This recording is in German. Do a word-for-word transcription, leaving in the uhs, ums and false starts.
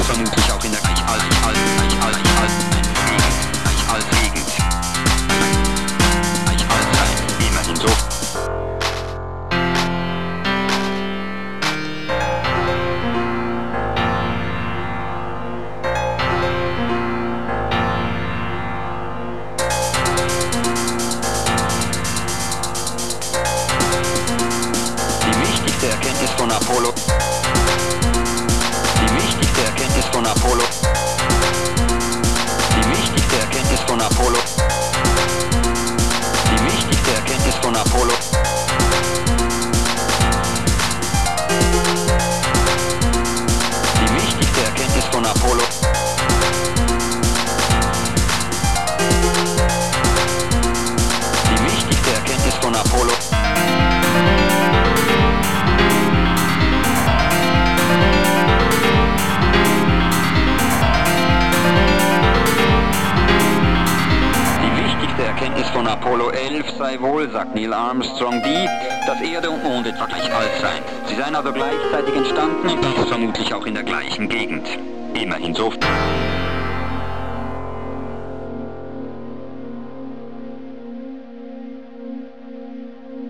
vermutlich auch in der gleich alt, alt, gleich alt, alt, gleich alt Gegend. Gleich alt sein, immerhin so. Erkenntnis von Apollo. Die wichtigste Erkenntnis von Apollo. Die wichtigste Erkenntnis von Apollo. Die wichtigste Erkenntnis von Apollo. Die wichtigste Erkenntnis von Apollo. Die wichtigste Erkenntnis von Apollo. Die Erkenntnis von Apollo elf sei wohl, sagt Neil Armstrong, die, dass Erde und Mond etwa gleich alt seien. Sie seien also gleichzeitig entstanden und das vermutlich auch in der gleichen Gegend. Immerhin so.